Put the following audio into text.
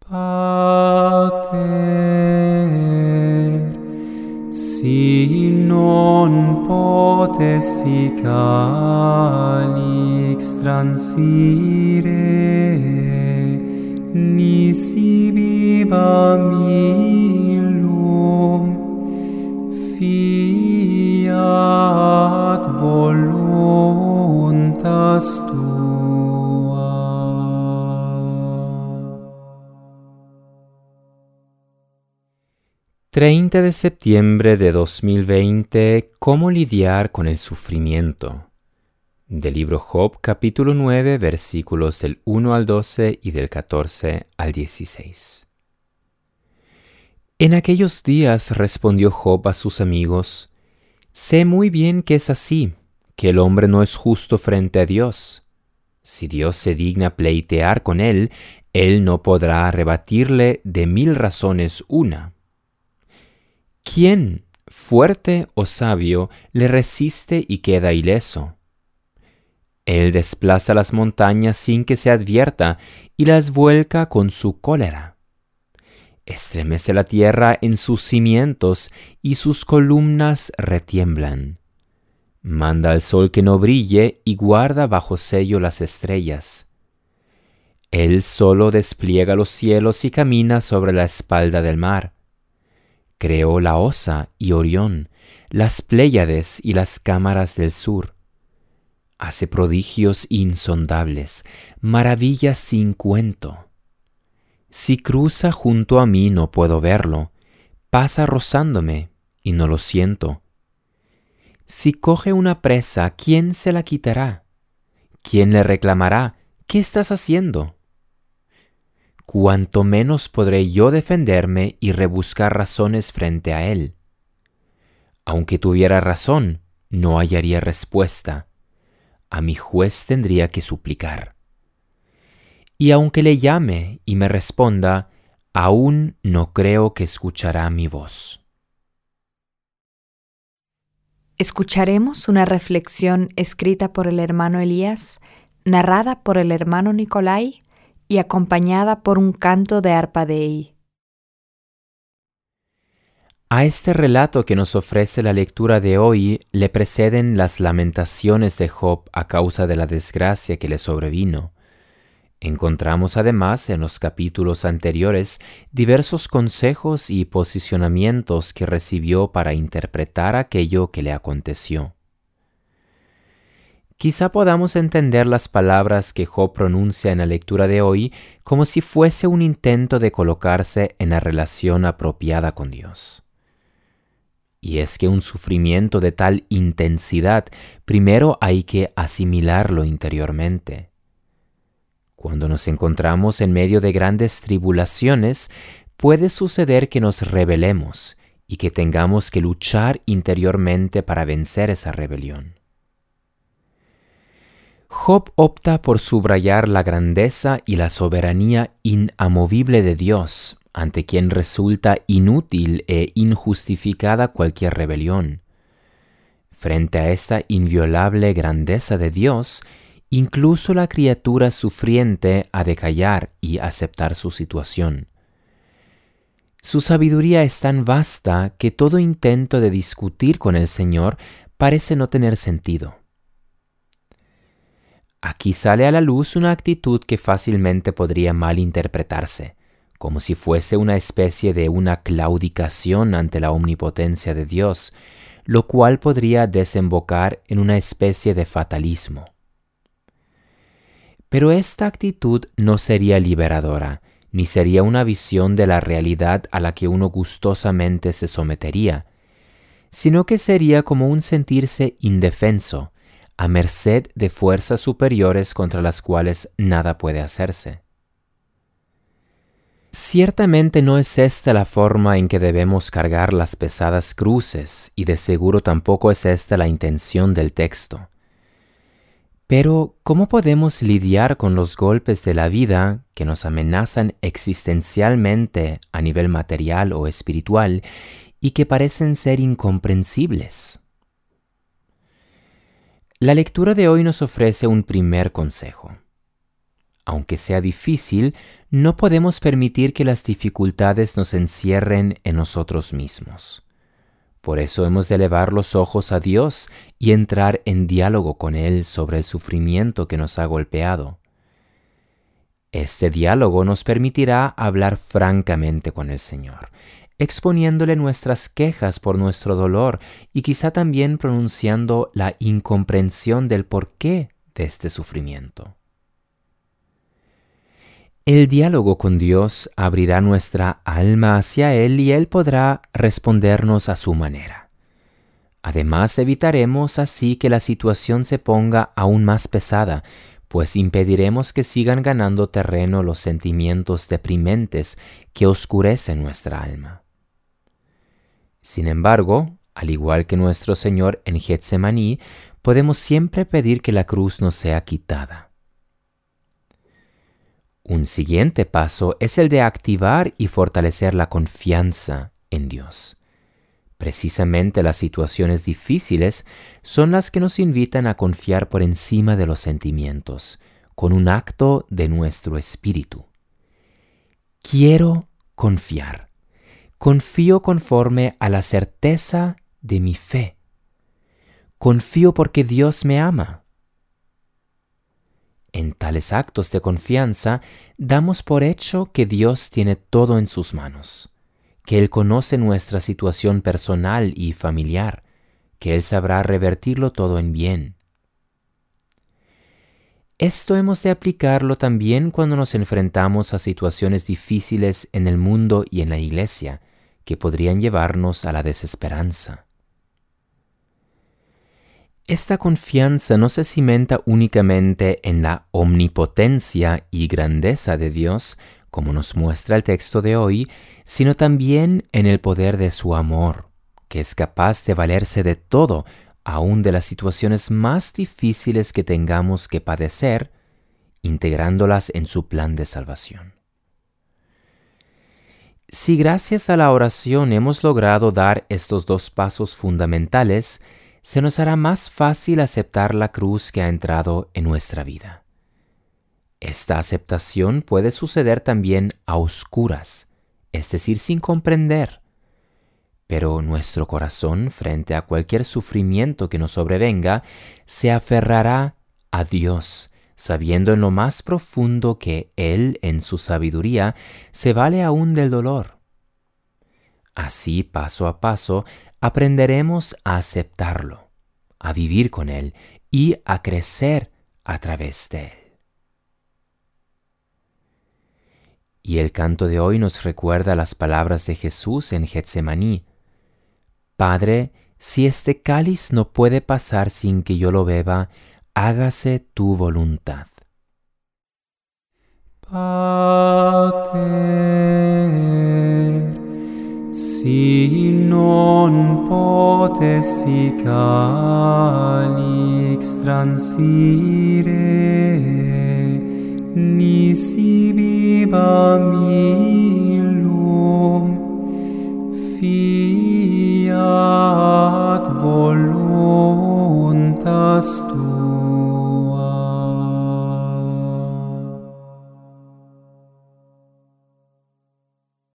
Pater, si non potesti calix transire, nisi bibam illum, fiat voluntas tua. 30 de septiembre de 2020. ¿Cómo lidiar con el sufrimiento? Del libro Job, capítulo 9, versículos del 1 al 12 y del 14 al 16. En aquellos días respondió Job a sus amigos: sé muy bien que es así, que el hombre no es justo frente a Dios. Si Dios se digna pleitear con él, él no podrá rebatirle de 1000 razones una. ¿Quién, fuerte o sabio, le resiste y queda ileso? Él desplaza las montañas sin que se advierta y las vuelca con su cólera. Estremece la tierra en sus cimientos y sus columnas retiemblan. Manda al sol que no brille y guarda bajo sello las estrellas. Él solo despliega los cielos y camina sobre la espalda del mar. Creó la Osa y Orión, las Pléyades y las cámaras del sur. Hace prodigios insondables, maravillas sin cuento. Si cruza junto a mí no puedo verlo, pasa rozándome y no lo siento. Si coge una presa, ¿quién se la quitará? ¿Quién le reclamará? ¿Qué estás haciendo? Cuanto menos podré yo defenderme y rebuscar razones frente a él. Aunque tuviera razón, no hallaría respuesta. A mi juez tendría que suplicar. Y aunque le llame y me responda, aún no creo que escuchará mi voz. Escucharemos una reflexión escrita por el hermano Elías, narrada por el hermano Nicolai y acompañada por un canto de arpa Dei. A este relato que nos ofrece la lectura de hoy le preceden las lamentaciones de Job a causa de la desgracia que le sobrevino. Encontramos además en los capítulos anteriores diversos consejos y posicionamientos que recibió para interpretar aquello que le aconteció. Quizá podamos entender las palabras que Job pronuncia en la lectura de hoy como si fuese un intento de colocarse en la relación apropiada con Dios. Y es que un sufrimiento de tal intensidad primero hay que asimilarlo interiormente. Cuando nos encontramos en medio de grandes tribulaciones, puede suceder que nos rebelemos y que tengamos que luchar interiormente para vencer esa rebelión. Job opta por subrayar la grandeza y la soberanía inamovible de Dios, ante quien resulta inútil e injustificada cualquier rebelión. Frente a esta inviolable grandeza de Dios, incluso la criatura sufriente ha de callar y aceptar su situación. Su sabiduría es tan vasta que todo intento de discutir con el Señor parece no tener sentido. Aquí sale a la luz una actitud que fácilmente podría malinterpretarse, como si fuese una especie de una claudicación ante la omnipotencia de Dios, lo cual podría desembocar en una especie de fatalismo. Pero esta actitud no sería liberadora, ni sería una visión de la realidad a la que uno gustosamente se sometería, sino que sería como un sentirse indefenso, a merced de fuerzas superiores contra las cuales nada puede hacerse. Ciertamente no es esta la forma en que debemos cargar las pesadas cruces, y de seguro tampoco es esta la intención del texto. Pero, ¿cómo podemos lidiar con los golpes de la vida que nos amenazan existencialmente a nivel material o espiritual y que parecen ser incomprensibles? La lectura de hoy nos ofrece un primer consejo. aunque sea difícil, no podemos permitir que las dificultades nos encierren en nosotros mismos. Por eso hemos de elevar los ojos a Dios y entrar en diálogo con Él sobre el sufrimiento que nos ha golpeado. Este diálogo nos permitirá hablar francamente con el Señor, exponiéndole nuestras quejas por nuestro dolor y quizá también pronunciando la incomprensión del porqué de este sufrimiento. El diálogo con Dios abrirá nuestra alma hacia Él y Él podrá respondernos a su manera. Además, evitaremos así que la situación se ponga aún más pesada, pues impediremos que sigan ganando terreno los sentimientos deprimentes que oscurecen nuestra alma. Sin embargo, al igual que nuestro Señor en Getsemaní, podemos siempre pedir que la cruz nos sea quitada. Un siguiente paso es el de activar y fortalecer la confianza en Dios. Precisamente las situaciones difíciles son las que nos invitan a confiar por encima de los sentimientos, con un acto de nuestro espíritu. Quiero confiar. Confío conforme a la certeza de mi fe. Confío porque Dios me ama. En tales actos de confianza, damos por hecho que Dios tiene todo en sus manos, que Él conoce nuestra situación personal y familiar, que Él sabrá revertirlo todo en bien. Esto hemos de aplicarlo también cuando nos enfrentamos a situaciones difíciles en el mundo y en la iglesia, que podrían llevarnos a la desesperanza. Esta confianza no se cimenta únicamente en la omnipotencia y grandeza de Dios, como nos muestra el texto de hoy, sino también en el poder de su amor, que es capaz de valerse de todo, aun de las situaciones más difíciles que tengamos que padecer, integrándolas en su plan de salvación. Si gracias a la oración hemos logrado dar estos dos pasos fundamentales, se nos hará más fácil aceptar la cruz que ha entrado en nuestra vida. Esta aceptación puede suceder también a oscuras, es decir, sin comprender. Pero nuestro corazón, frente a cualquier sufrimiento que nos sobrevenga, se aferrará a Dios, sabiendo en lo más profundo que Él, en su sabiduría, se vale aún del dolor. Así, paso a paso, aprenderemos a aceptarlo, a vivir con Él y a crecer a través de Él. Y el canto de hoy nos recuerda las palabras de Jesús en Getsemaní: Padre, si este cáliz no puede pasar sin que yo lo beba, hágase tu voluntad. Pater, si non potesti calix transire, nisi bibam illum, fiat voluntas tua.